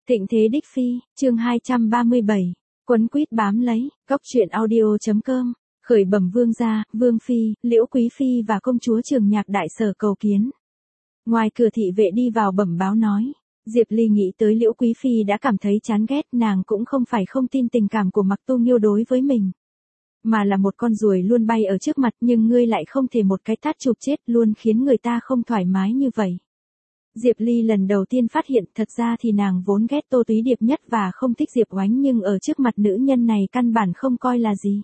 Thịnh thế đích phi, chương 237, quấn quýt bám lấy, góc truyện audio.com, khởi bẩm vương gia, vương phi, Liễu quý phi và công chúa Trường Nhạc đại sở cầu kiến. Ngoài cửa thị vệ đi vào bẩm báo nói, Diệp Ly nghĩ tới Liễu quý phi đã cảm thấy chán ghét, nàng cũng không phải không tin tình cảm của Mặc Tu Nghiêu đối với mình, mà là một con ruồi luôn bay ở trước mặt, nhưng ngươi lại không thể một cái tát chụp chết, luôn khiến người ta không thoải mái như vậy. Diệp Ly lần đầu tiên phát hiện thật ra thì nàng vốn ghét Tô Túy Điệp nhất và không thích Diệp Oánh, nhưng ở trước mặt nữ nhân này căn bản không coi là gì.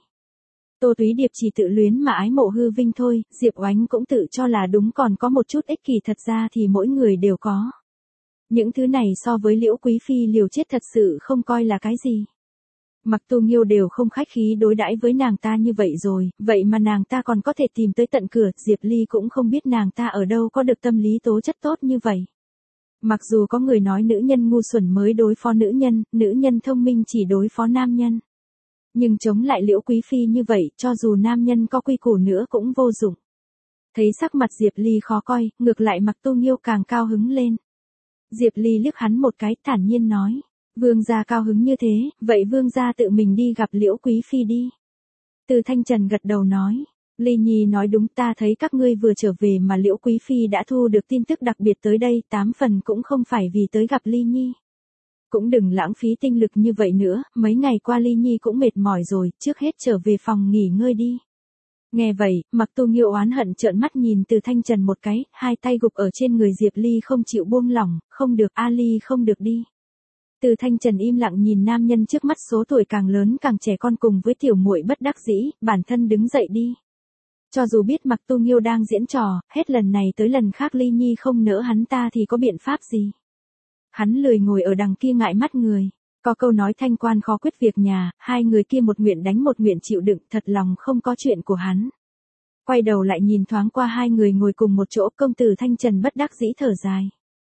Tô Túy Điệp chỉ tự luyến mà ái mộ hư vinh thôi, Diệp Oánh cũng tự cho là đúng, còn có một chút ích kỷ, thật ra thì mỗi người đều có. Những thứ này so với Liễu quý phi liều chết thật sự không coi là cái gì. Mặc Tu Nghiêu đều không khách khí đối đãi với nàng ta như vậy rồi, vậy mà nàng ta còn có thể tìm tới tận cửa, Diệp Ly cũng không biết nàng ta ở đâu có được tâm lý tố chất tốt như vậy. Mặc dù có người nói nữ nhân ngu xuẩn mới đối phó nữ nhân thông minh chỉ đối phó nam nhân. Nhưng chống lại Liễu quý phi như vậy, cho dù nam nhân có quy củ nữa cũng vô dụng. Thấy sắc mặt Diệp Ly khó coi, ngược lại Mặc Tu Nghiêu càng cao hứng lên. Diệp Ly liếc hắn một cái, thản nhiên nói. Vương gia cao hứng như thế, vậy vương gia tự mình đi gặp Liễu quý phi đi. Từ Thanh Trần gật đầu nói, Ly Nhi nói đúng, ta thấy các ngươi vừa trở về mà Liễu quý phi đã thu được tin tức đặc biệt tới đây, 8 phần cũng không phải vì tới gặp Ly Nhi. Cũng đừng lãng phí tinh lực như vậy nữa, mấy ngày qua Ly Nhi cũng mệt mỏi rồi, trước hết trở về phòng nghỉ ngơi đi. Nghe vậy, Mặc Tu Nghiêu oán hận trợn mắt nhìn Từ Thanh Trần một cái, hai tay gục ở trên người Diệp Ly không chịu buông lỏng, không được, A Ly không được đi. Từ Thanh Trần im lặng nhìn nam nhân trước mắt, số tuổi càng lớn càng trẻ con cùng với tiểu muội bất đắc dĩ, bản thân đứng dậy đi. Cho dù biết Mặc Tu Nghiêu đang diễn trò, hết lần này tới lần khác Ly Nhi không nỡ hắn ta thì có biện pháp gì. Hắn lười ngồi ở đằng kia ngại mắt người, có câu nói thanh quan khó quyết việc nhà, hai người kia một nguyện đánh một nguyện chịu đựng, thật lòng không có chuyện của hắn. Quay đầu lại nhìn thoáng qua hai người ngồi cùng một chỗ, công tử Thanh Trần bất đắc dĩ thở dài.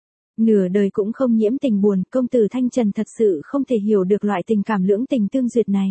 Nửa đời cũng không nhiễm tình buồn, công tử Thanh Trần thật sự không thể hiểu được loại tình cảm lưỡng tình tương duyệt này.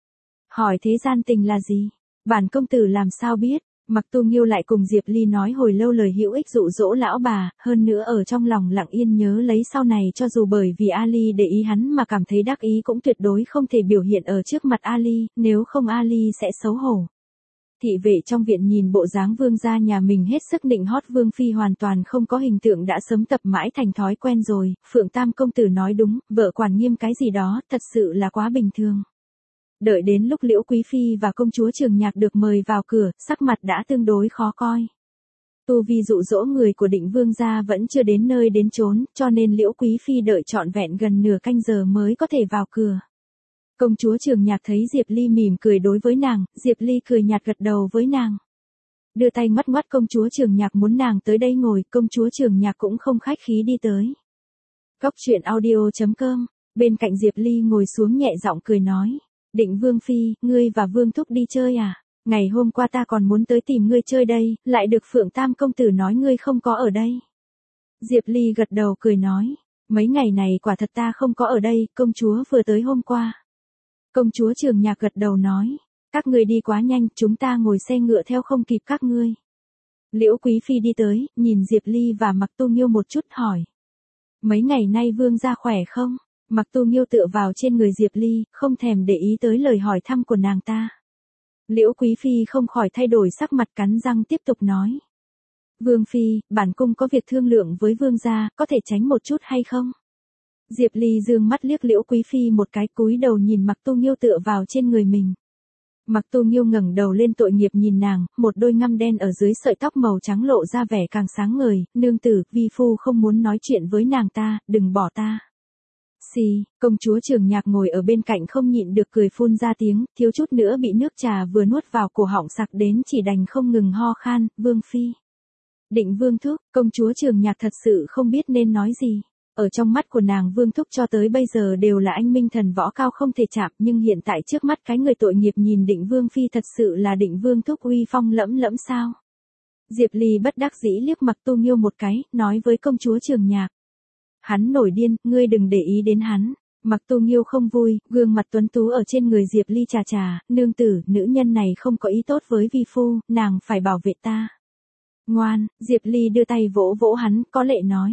Hỏi thế gian tình là gì? Bản công tử làm sao biết? Mặc Tu Nghiêu lại cùng Diệp Ly nói hồi lâu lời hữu ích dụ dỗ lão bà, hơn nữa ở trong lòng lặng yên nhớ lấy sau này cho dù bởi vì Ali để ý hắn mà cảm thấy đắc ý cũng tuyệt đối không thể biểu hiện ở trước mặt Ali, nếu không Ali sẽ xấu hổ. Thị vệ trong viện nhìn bộ dáng vương gia nhà mình hết sức nịnh hót vương phi hoàn toàn không có hình tượng đã sớm tập mãi thành thói quen rồi, Phượng Tam công tử nói đúng, vợ quản nghiêm cái gì đó, thật sự là quá bình thường. Đợi đến lúc Liễu quý phi và công chúa Trường Nhạc được mời vào cửa, sắc mặt đã tương đối khó coi. Tu vi dụ dỗ người của Định vương gia vẫn chưa đến nơi đến chốn, cho nên Liễu quý phi đợi trọn vẹn gần nửa canh giờ mới có thể vào cửa. Công chúa Trường Nhạc thấy Diệp Ly mỉm cười đối với nàng, Diệp Ly cười nhạt gật đầu với nàng. Đưa tay ngoắt ngoắt công chúa Trường Nhạc muốn nàng tới đây ngồi, công chúa Trường Nhạc cũng không khách khí đi tới. Góc truyện audio.com, bên cạnh Diệp Ly ngồi xuống nhẹ giọng cười nói. Định vương phi, ngươi và vương thúc đi chơi à? Ngày hôm qua ta còn muốn tới tìm ngươi chơi đây, lại được Phượng Tam công tử nói ngươi không có ở đây. Diệp Ly gật đầu cười nói, mấy ngày này quả thật ta không có ở đây, công chúa vừa tới hôm qua. Công chúa Trường Nhạc gật đầu nói, các ngươi đi quá nhanh, chúng ta ngồi xe ngựa theo không kịp các ngươi. Liễu quý phi đi tới, nhìn Diệp Ly và Mặc Tu Nghiêu một chút hỏi. Mấy ngày nay vương gia khỏe không? Mặc Tu Nghiêu tựa vào trên người Diệp Ly, không thèm để ý tới lời hỏi thăm của nàng ta. Liễu quý phi không khỏi thay đổi sắc mặt, cắn răng tiếp tục nói. Vương phi, bản cung có việc thương lượng với vương gia, có thể tránh một chút hay không? Diệp Ly dương mắt liếc Liễu quý phi một cái, cúi đầu nhìn Mặc Tu Nghiêu tựa vào trên người mình. Mặc Tu Nghiêu ngẩng đầu lên tội nghiệp nhìn nàng, một đôi ngăm đen ở dưới sợi tóc màu trắng lộ ra vẻ càng sáng ngời, nương tử, vi phu không muốn nói chuyện với nàng ta, đừng bỏ ta. Xì, công chúa Trường Nhạc ngồi ở bên cạnh không nhịn được cười phun ra tiếng, thiếu chút nữa bị nước trà vừa nuốt vào cổ họng sặc đến chỉ đành không ngừng ho khan, vương phi. Định vương thúc, công chúa Trường Nhạc thật sự không biết nên nói gì. Ở trong mắt của nàng vương thúc cho tới bây giờ đều là anh minh thần võ cao không thể chạm, nhưng hiện tại trước mắt cái người tội nghiệp nhìn Định vương phi thật sự là Định vương thúc uy phong lẫm lẫm sao. Diệp Ly bất đắc dĩ liếc Mặc Tu Nghiêu một cái, nói với công chúa Trường Nhạc. Hắn nổi điên, ngươi đừng để ý đến hắn. Mặc Tu Nghiêu không vui, gương mặt tuấn tú ở trên người Diệp Ly trà trà, nương tử, nữ nhân này không có ý tốt với vi phu, nàng phải bảo vệ ta. Ngoan, Diệp Ly đưa tay vỗ vỗ hắn, có lệ nói.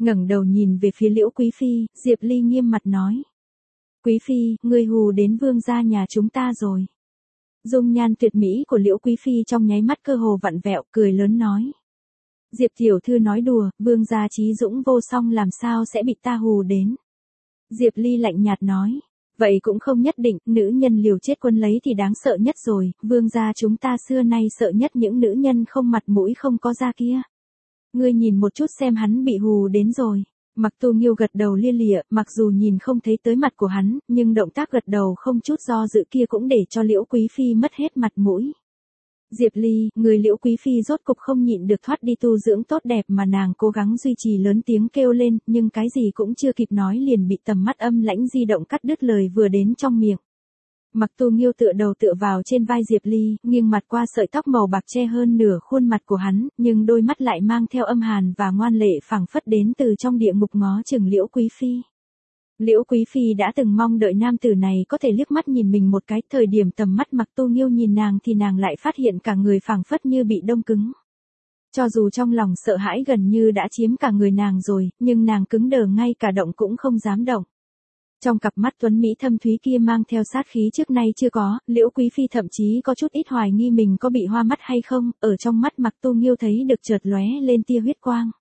Ngẩng đầu nhìn về phía Liễu Quý Phi, Diệp Ly nghiêm mặt nói. Quý Phi, ngươi hù đến vương gia nhà chúng ta rồi. Dung nhan tuyệt mỹ của Liễu Quý Phi trong nháy mắt cơ hồ vặn vẹo, cười lớn nói. Diệp tiểu thư nói đùa, vương gia trí dũng vô song làm sao sẽ bị ta hù đến. Diệp Ly lạnh nhạt nói. Vậy cũng không nhất định, nữ nhân liều chết quân lấy thì đáng sợ nhất rồi, vương gia chúng ta xưa nay sợ nhất những nữ nhân không mặt mũi không có da kia. Ngươi nhìn một chút xem hắn bị hù đến rồi. Mặc Tu Nghiêu gật đầu lia lịa, mặc dù nhìn không thấy tới mặt của hắn, nhưng động tác gật đầu không chút do dự kia cũng để cho Liễu Quý Phi mất hết mặt mũi. Diệp Ly, người Liễu Quý Phi rốt cục không nhịn được thoát đi tu dưỡng tốt đẹp mà nàng cố gắng duy trì lớn tiếng kêu lên, nhưng cái gì cũng chưa kịp nói liền bị tầm mắt âm lãnh di động cắt đứt lời vừa đến trong miệng. Mặc Tu Nghiêu tựa đầu tựa vào trên vai Diệp Ly, nghiêng mặt qua sợi tóc màu bạc che hơn nửa khuôn mặt của hắn, nhưng đôi mắt lại mang theo âm hàn và ngoan lệ phảng phất đến từ trong địa ngục ngó chừng Liễu Quý Phi. Liễu Quý Phi đã từng mong đợi nam tử này có thể liếc mắt nhìn mình một cái, thời điểm tầm mắt Mặc Tu Nghiêu nhìn nàng thì nàng lại phát hiện cả người phảng phất như bị đông cứng. Cho dù trong lòng sợ hãi gần như đã chiếm cả người nàng rồi, nhưng nàng cứng đờ ngay cả động cũng không dám động. Trong cặp mắt tuấn mỹ thâm thúy kia mang theo sát khí trước nay chưa có, Liễu Quý Phi thậm chí có chút ít hoài nghi mình có bị hoa mắt hay không, ở trong mắt Mặc Tu Nghiêu thấy được chợt lóe lên tia huyết quang.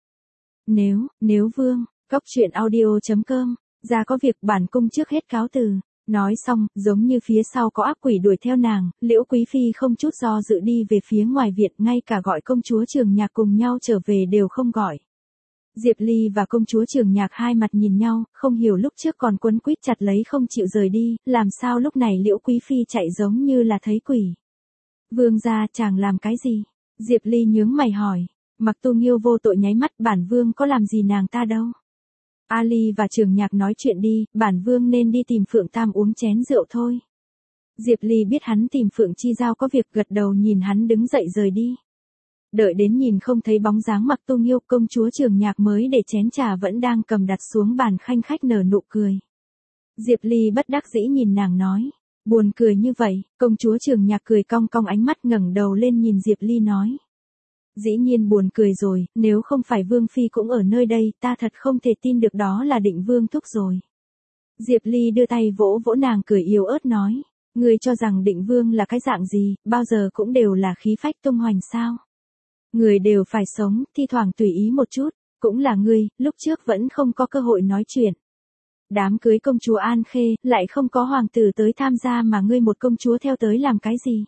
Nếu vương, goctruyện.audio.com, ra có việc bản cung trước hết cáo từ. Nói xong, giống như phía sau có ác quỷ đuổi theo nàng, Liễu Quý Phi không chút do dự đi về phía ngoài viện, ngay cả gọi công chúa Trường Nhạc cùng nhau trở về đều không gọi. Diệp Ly và công chúa Trường Nhạc hai mặt nhìn nhau, không hiểu lúc trước còn quấn quýt chặt lấy không chịu rời đi, làm sao lúc này Liễu Quý Phi chạy giống như là thấy quỷ. Vương gia chàng làm cái gì? Diệp Ly nhướng mày hỏi. Mặc Tu Nghiêu vô tội nháy mắt, bản vương có làm gì nàng ta đâu. Ali và Trường Nhạc nói chuyện đi, bản vương nên đi tìm Phượng Tam uống chén rượu thôi. Diệp Ly biết hắn tìm Phượng Chi Giao có việc, gật đầu nhìn hắn đứng dậy rời đi. Đợi đến nhìn không thấy bóng dáng Mặc Tu Nghiêu, công chúa Trường Nhạc mới để chén trà vẫn đang cầm đặt xuống bàn khanh khách nở nụ cười. Diệp Ly bất đắc dĩ nhìn nàng nói. Buồn cười như vậy, công chúa Trường Nhạc cười cong cong ánh mắt ngẩng đầu lên nhìn Diệp Ly nói. Dĩ nhiên buồn cười rồi, nếu không phải Vương Phi cũng ở nơi đây, ta thật không thể tin được đó là Định Vương thúc rồi. Diệp Ly đưa tay vỗ vỗ nàng cười yếu ớt nói. Ngươi cho rằng Định Vương là cái dạng gì, bao giờ cũng đều là khí phách tung hoành sao? Người đều phải sống, thi thoảng tùy ý một chút, cũng là ngươi, lúc trước vẫn không có cơ hội nói chuyện. Đám cưới công chúa An Khê, lại không có hoàng tử tới tham gia mà ngươi một công chúa theo tới làm cái gì?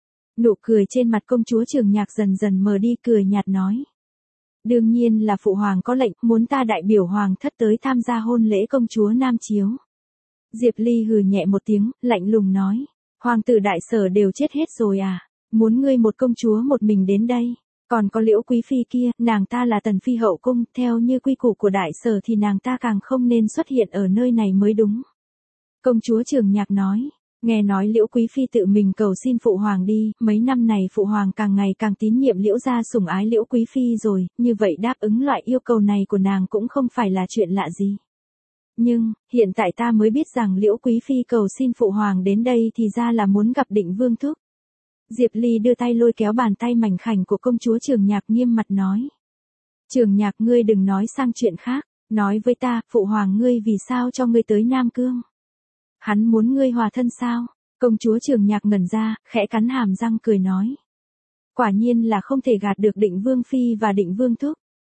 Nụ cười trên mặt công chúa Trường Nhạc dần dần mờ đi, cười nhạt nói. Đương nhiên là phụ hoàng có lệnh, muốn ta đại biểu hoàng thất tới tham gia hôn lễ công chúa Nam Chiếu. Diệp Ly hừ nhẹ một tiếng, lạnh lùng nói. Hoàng tử đại sở đều chết hết rồi à? Muốn ngươi một công chúa một mình đến đây? Còn có Liễu Quý Phi kia, nàng ta là tần phi hậu cung, theo như quy củ của đại sở thì nàng ta càng không nên xuất hiện ở nơi này mới đúng. Công chúa Trường Nhạc nói. Nghe nói Liễu Quý Phi tự mình cầu xin phụ hoàng đi, mấy năm này phụ hoàng càng ngày càng tín nhiệm Liễu gia, sủng ái Liễu Quý Phi rồi, như vậy đáp ứng loại yêu cầu này của nàng cũng không phải là chuyện lạ gì. Nhưng, hiện tại ta mới biết rằng Liễu Quý Phi cầu xin phụ hoàng đến đây thì ra là muốn gặp Định Vương thúc. Diệp Ly đưa tay lôi kéo bàn tay mảnh khảnh của công chúa Trường Nhạc, nghiêm mặt nói. Trường Nhạc, ngươi đừng nói sang chuyện khác, nói với ta, phụ hoàng ngươi vì sao cho ngươi tới Nam Cương? Hắn muốn ngươi hòa thân sao? Công chúa Trường Nhạc ngẩn ra, khẽ cắn hàm răng cười nói. Quả nhiên là không thể gạt được Định Vương Phi và Định Vương thúc.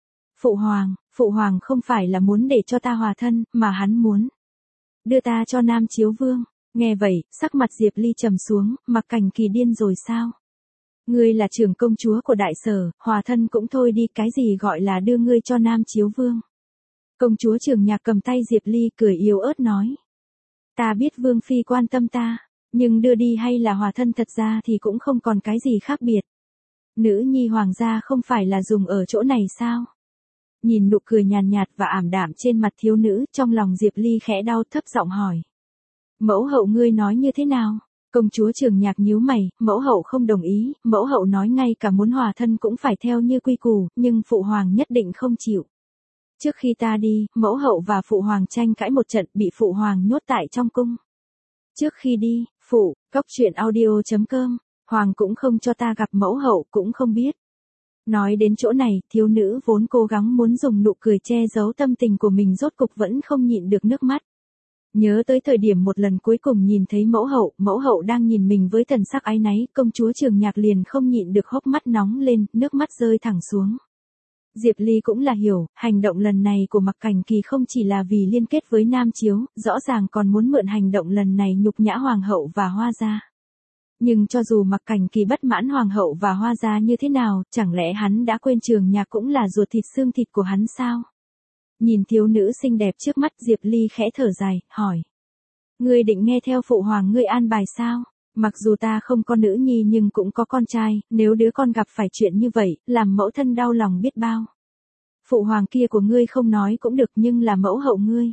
Phụ hoàng không phải là muốn để cho ta hòa thân, mà hắn muốn đưa ta cho Nam Chiếu Vương. Nghe vậy, sắc mặt Diệp Ly trầm xuống, Mặc Cảnh Kỳ điên rồi sao? Ngươi là trưởng công chúa của đại sở, hòa thân cũng thôi đi, cái gì gọi là đưa ngươi cho Nam Chiếu Vương? Công chúa Trường Nhạc cầm tay Diệp Ly cười yếu ớt nói. Ta biết Vương Phi quan tâm ta, nhưng đưa đi hay là hòa thân thật ra thì cũng không còn cái gì khác biệt. Nữ nhi hoàng gia không phải là dùng ở chỗ này sao? Nhìn nụ cười nhàn nhạt và ảm đạm trên mặt thiếu nữ, trong lòng Diệp Ly khẽ đau, thấp giọng hỏi. Mẫu hậu ngươi nói như thế nào? Công chúa Trường Nhạc nhíu mày, mẫu hậu không đồng ý, mẫu hậu nói ngay cả muốn hòa thân cũng phải theo như quy củ, nhưng phụ hoàng nhất định không chịu. Trước khi ta đi, mẫu hậu và phụ hoàng tranh cãi một trận, bị phụ hoàng nhốt tại trong cung. Trước khi đi, goctruyện.audio.com, hoàng cũng không cho ta gặp mẫu hậu, cũng không biết Nói đến chỗ này, thiếu nữ vốn cố gắng muốn dùng nụ cười che giấu tâm tình của mình rốt cục vẫn không nhịn được nước mắt. Nhớ tới thời điểm một lần cuối cùng nhìn thấy mẫu hậu đang nhìn mình với thần sắc áy náy, công chúa Trường Nhạc liền không nhịn được hốc mắt nóng lên, nước mắt rơi thẳng xuống. Diệp Ly cũng là hiểu, hành động lần này của Mặc Cảnh Kỳ không chỉ là vì liên kết với Nam Chiếu, rõ ràng còn muốn mượn hành động lần này nhục nhã Hoàng hậu và Hoa gia. Nhưng cho dù Mặc Cảnh Kỳ bất mãn Hoàng hậu và Hoa gia như thế nào, chẳng lẽ hắn đã quên Trường Nhạc cũng là ruột thịt xương thịt của hắn sao? Nhìn thiếu nữ xinh đẹp trước mắt, Diệp Ly khẽ thở dài, hỏi. Ngươi định nghe theo phụ hoàng ngươi an bài sao? Mặc dù ta không có nữ nhi nhưng cũng có con trai, nếu đứa con gặp phải chuyện như vậy, làm mẫu thân đau lòng biết bao. Phụ hoàng kia của ngươi không nói cũng được nhưng là mẫu hậu ngươi.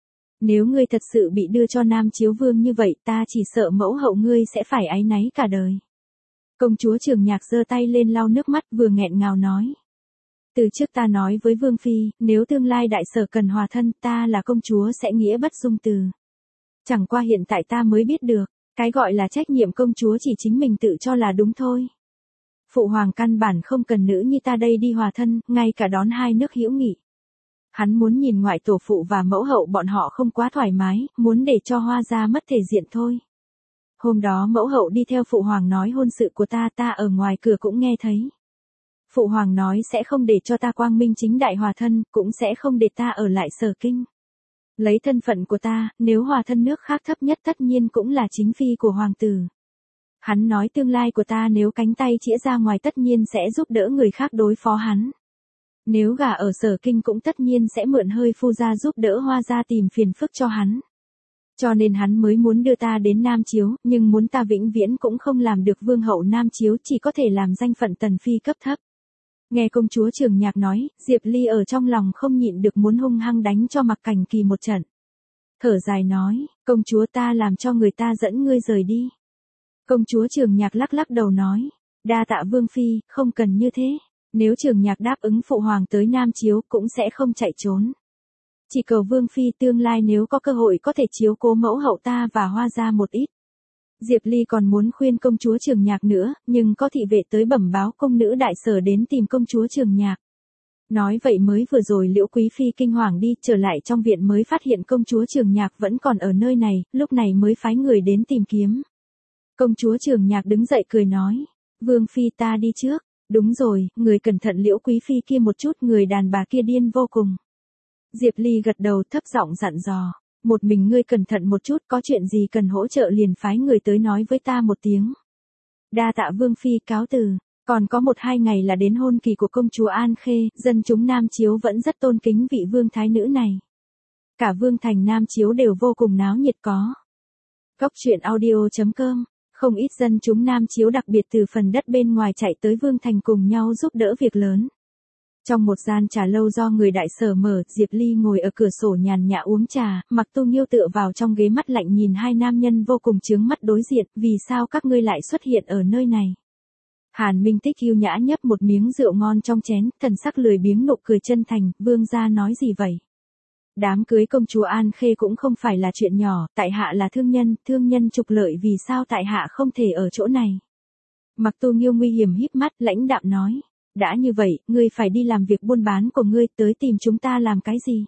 Nếu ngươi thật sự bị đưa cho Nam Chiếu Vương như vậy ta chỉ sợ mẫu hậu ngươi sẽ phải áy náy cả đời. Công chúa Trường Nhạc giơ tay lên lau nước mắt vừa nghẹn ngào nói. Từ trước ta nói với Vương Phi, nếu tương lai đại sở cần hòa thân ta là công chúa sẽ nghĩa bất dung từ. Chẳng qua hiện tại ta mới biết được, cái gọi là trách nhiệm công chúa chỉ chính mình tự cho là đúng thôi. Phụ hoàng căn bản không cần nữ như ta đây đi hòa thân, ngay cả đón hai nước hữu nghị. Hắn muốn nhìn ngoại tổ phụ và mẫu hậu bọn họ không quá thoải mái, muốn để cho Hoa gia mất thể diện thôi. Hôm đó mẫu hậu đi theo phụ hoàng nói hôn sự của ta ở ngoài cửa cũng nghe thấy. Phụ hoàng nói sẽ không để cho ta quang minh chính đại hòa thân, cũng sẽ không để ta ở lại Sở Kinh. Lấy thân phận của ta, nếu hòa thân nước khác thấp nhất tất nhiên cũng là chính phi của hoàng tử. Hắn nói tương lai của ta nếu cánh tay chĩa ra ngoài tất nhiên sẽ giúp đỡ người khác đối phó hắn. Nếu gả ở Sở Kinh cũng tất nhiên sẽ mượn hơi phu gia giúp đỡ Hoa gia tìm phiền phức cho hắn. Cho nên hắn mới muốn đưa ta đến Nam Chiếu, nhưng muốn ta vĩnh viễn cũng không làm được vương hậu Nam Chiếu, chỉ có thể làm danh phận tần phi cấp thấp. Nghe công chúa Trường Nhạc nói, Diệp Ly ở trong lòng không nhịn được muốn hung hăng đánh cho Mặc Cảnh Kỳ một trận. Thở dài nói, công chúa ta làm cho người ta dẫn ngươi rời đi. Công chúa Trường Nhạc lắc lắc đầu nói, đa tạ Vương Phi, không cần như thế. Nếu Trường Nhạc đáp ứng phụ hoàng tới Nam Chiếu cũng sẽ không chạy trốn. Chỉ cầu Vương Phi tương lai nếu có cơ hội có thể chiếu cố mẫu hậu ta và Hoa gia một ít. Diệp Ly còn muốn khuyên công chúa Trường Nhạc nữa, nhưng có thị vệ tới bẩm báo công nữ đại sở đến tìm công chúa Trường Nhạc. Nói vậy mới vừa rồi Liễu Quý Phi kinh hoàng đi, trở lại trong viện mới phát hiện công chúa Trường Nhạc vẫn còn ở nơi này, lúc này mới phái người đến tìm kiếm. Công chúa Trường Nhạc đứng dậy cười nói, Vương Phi ta đi trước. Đúng rồi, người cẩn thận Liễu Quý Phi kia một chút, người đàn bà kia điên vô cùng. Diệp Ly gật đầu thấp giọng dặn dò, một mình ngươi cẩn thận một chút, có chuyện gì cần hỗ trợ liền phái người tới nói với ta một tiếng. Đa tạ Vương Phi, cáo từ. Còn có 1-2 ngày là đến hôn kỳ của công chúa An Khê, dân chúng Nam Chiếu vẫn rất tôn kính vị vương thái nữ này. Cả vương thành Nam Chiếu đều vô cùng náo nhiệt có. Góc truyện audio.com. Không ít dân chúng Nam Chiếu đặc biệt từ phần đất bên ngoài chạy tới Vương Thành cùng nhau giúp đỡ việc lớn. Trong một gian trà lâu do người đại sở mở, Diệp Ly ngồi ở cửa sổ nhàn nhã uống trà, Mặc Tu Nghiêu tựa vào trong ghế mắt lạnh nhìn hai nam nhân vô cùng chướng mắt đối diện, vì sao các ngươi lại xuất hiện ở nơi này. Hàn Minh Tích yêu nhã nhấp một miếng rượu ngon trong chén, thần sắc lười biếng nụ cười chân thành, vương gia nói gì vậy? Đám cưới công chúa An Khê cũng không phải là chuyện nhỏ, tại hạ là thương nhân trục lợi vì sao tại hạ không thể ở chỗ này. Mặc Tu Nghiêu nguy hiểm híp mắt, lãnh đạm nói, đã như vậy, ngươi phải đi làm việc buôn bán của ngươi, tới tìm chúng ta làm cái gì?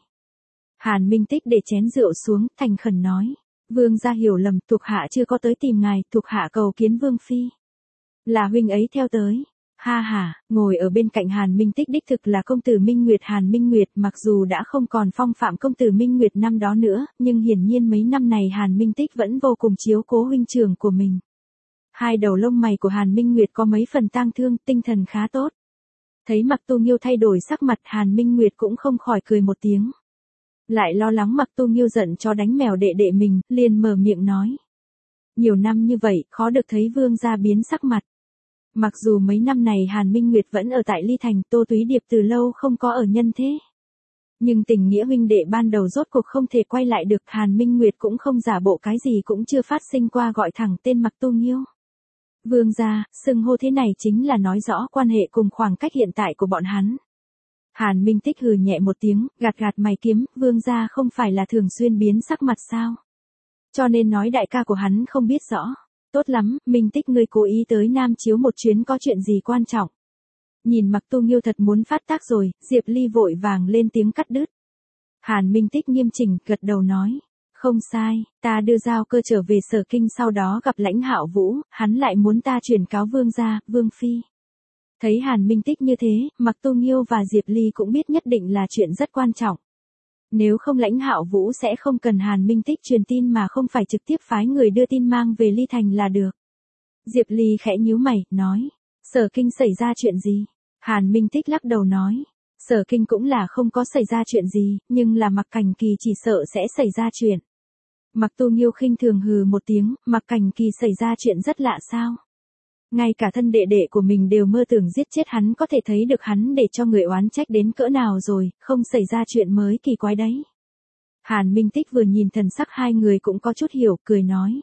Hàn Minh Tích để chén rượu xuống, thành khẩn nói, vương gia hiểu lầm, thuộc hạ chưa có tới tìm ngài, thuộc hạ cầu kiến Vương Phi. Là huynh ấy theo tới. Ha ha, ngồi ở bên cạnh Hàn Minh Tích đích thực là công tử Minh Nguyệt Hàn Minh Nguyệt, mặc dù đã không còn phong phạm công tử Minh Nguyệt năm đó nữa, nhưng hiển nhiên mấy năm này Hàn Minh Tích vẫn vô cùng chiếu cố huynh trưởng của mình. Hai đầu lông mày của Hàn Minh Nguyệt có mấy phần tang thương, tinh thần khá tốt. Thấy Mặc Tu Nghiêu thay đổi sắc mặt, Hàn Minh Nguyệt cũng không khỏi cười một tiếng. Lại lo lắng Mặc Tu Nghiêu giận cho đánh mèo đệ đệ mình, liền mở miệng nói. Nhiều năm như vậy, khó được thấy vương gia biến sắc mặt. Mặc dù mấy năm này Hàn Minh Nguyệt vẫn ở tại Ly Thành, Tô Túy Điệp từ lâu không có ở nhân thế. Nhưng tình nghĩa huynh đệ ban đầu rốt cuộc không thể quay lại được, Hàn Minh Nguyệt cũng không giả bộ cái gì cũng chưa phát sinh qua gọi thẳng tên Mặc Tu Nghiêu. Vương gia, xưng hô thế này chính là nói rõ quan hệ cùng khoảng cách hiện tại của bọn hắn. Hàn Minh Tích hừ nhẹ một tiếng, gạt mày kiếm, vương gia không phải là thường xuyên biến sắc mặt sao? Cho nên nói đại ca của hắn không biết rõ. Tốt lắm, Minh Tích ngươi cố ý tới Nam Chiếu một chuyến có chuyện gì quan trọng? Nhìn Mặc Tu Nghiêu thật muốn phát tác rồi, Diệp Ly vội vàng lên tiếng cắt đứt. Hàn Minh Tích nghiêm chỉnh, gật đầu nói. Không sai, ta đưa giao cơ trở về Sở Kinh sau đó gặp Lãnh Hạo Vũ, hắn lại muốn ta chuyển cáo vương gia, vương phi. Thấy Hàn Minh Tích như thế, Mặc Tu Nghiêu và Diệp Ly cũng biết nhất định là chuyện rất quan trọng. Nếu không Lãnh Hạo Vũ sẽ không cần Hàn Minh Tích truyền tin mà không phải trực tiếp phái người đưa tin mang về Ly Thành là được. Diệp Ly khẽ nhíu mày, nói. Sở Kinh xảy ra chuyện gì? Hàn Minh Tích lắc đầu nói. Sở Kinh cũng là không có xảy ra chuyện gì, nhưng là Mặc Cảnh Kỳ chỉ sợ sẽ xảy ra chuyện. Mặc Tu Nghiêu khinh thường hừ một tiếng, Mặc Cảnh Kỳ xảy ra chuyện rất lạ sao? Ngay cả thân đệ đệ của mình đều mơ tưởng giết chết hắn, có thể thấy được hắn để cho người oán trách đến cỡ nào rồi, không xảy ra chuyện mới kỳ quái đấy. Hàn Minh Tích vừa nhìn thần sắc hai người cũng có chút hiểu, cười nói.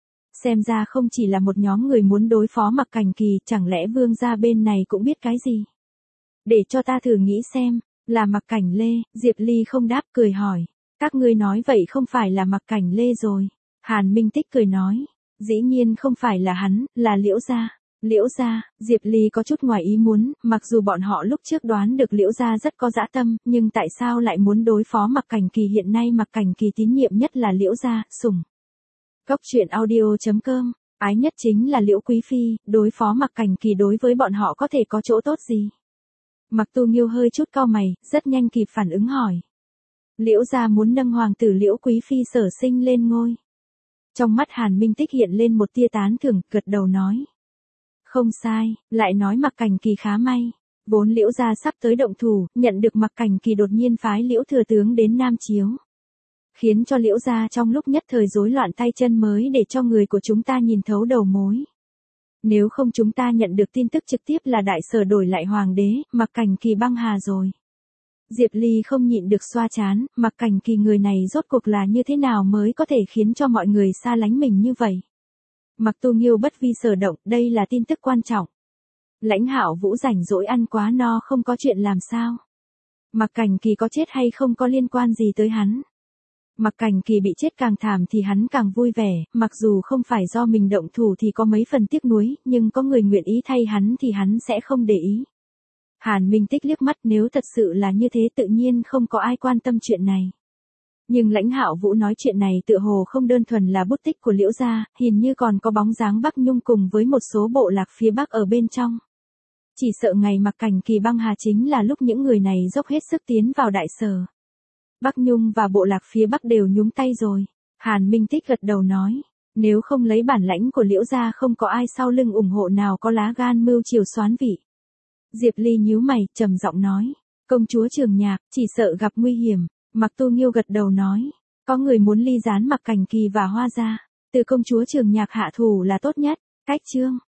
Xem ra không chỉ là một nhóm người muốn đối phó Mặc Cảnh Kỳ, chẳng lẽ vương gia bên này cũng biết cái gì? Để cho ta thử nghĩ xem, là Mặc Cảnh Lê. Diệp Ly không đáp, cười hỏi. Các ngươi nói vậy không phải là Mặc Cảnh Lê rồi. Hàn Minh Tích cười nói. Dĩ nhiên không phải là hắn, là Liễu gia. Liễu gia, Diệp Ly có chút ngoài ý muốn, mặc dù bọn họ lúc trước đoán được Liễu gia rất có dã tâm, nhưng tại sao lại muốn đối phó Mặc Cảnh Kỳ? Hiện nay Mặc Cảnh Kỳ tín nhiệm nhất là Liễu gia, sủng. Cốc truyện audio.com, ái nhất chính là Liễu Quý Phi, đối phó Mặc Cảnh Kỳ đối với bọn họ có thể có chỗ tốt gì? Mặc Tu Nghiêu hơi chút cau mày, rất nhanh kịp phản ứng hỏi. Liễu gia muốn nâng hoàng tử Liễu Quý Phi Sở Sinh lên ngôi. Trong mắt Hàn Minh Tích hiện lên một tia tán thưởng, gật đầu nói. Không sai, lại nói Mặc Cảnh Kỳ khá may. Vốn Liễu gia sắp tới động thủ, nhận được Mặc Cảnh Kỳ đột nhiên phái Liễu thừa tướng đến Nam Chiếu. Khiến cho Liễu gia trong lúc nhất thời rối loạn tay chân mới để cho người của chúng ta nhìn thấu đầu mối. Nếu không chúng ta nhận được tin tức trực tiếp là đại sở đổi lại hoàng đế, Mặc Cảnh Kỳ băng hà rồi. Diệp Ly không nhịn được xoa trán, Mặc Cảnh Kỳ người này rốt cuộc là như thế nào mới có thể khiến cho mọi người xa lánh mình như vậy. Mặc Tu Nghiêu bất vi sở động, đây là tin tức quan trọng. Lãnh Hạo Vũ rảnh rỗi ăn quá no không có chuyện làm sao. Mặc Cảnh Kỳ có chết hay không có liên quan gì tới hắn. Mặc Cảnh Kỳ bị chết càng thảm thì hắn càng vui vẻ, mặc dù không phải do mình động thủ thì có mấy phần tiếc nuối, nhưng có người nguyện ý thay hắn thì hắn sẽ không để ý. Hàn Minh Tích liếc mắt, nếu thật sự là như thế tự nhiên không có ai quan tâm chuyện này. Nhưng Lãnh Hạo Vũ nói chuyện này tựa hồ không đơn thuần là bút tích của Liễu gia, hình như còn có bóng dáng Bắc Nhung cùng với một số bộ lạc phía Bắc ở bên trong. Chỉ sợ ngày Mặc Cảnh Kỳ băng hà chính là lúc những người này dốc hết sức tiến vào đại sở. Bắc Nhung và bộ lạc phía Bắc đều nhúng tay rồi. Hàn Minh Tích gật đầu nói. Nếu không lấy bản lãnh của Liễu gia không có ai sau lưng ủng hộ nào có lá gan mưu triều soán vị. Diệp Ly nhíu mày, trầm giọng nói. Công chúa Trường Nhạc, chỉ sợ gặp nguy hiểm. Mặc Tu Nghiêu gật đầu nói. Có người muốn ly gián Mặc Cảnh Kỳ và Hoa gia. Từ công chúa Trường Nhạc hạ thủ là tốt nhất. Cách chương.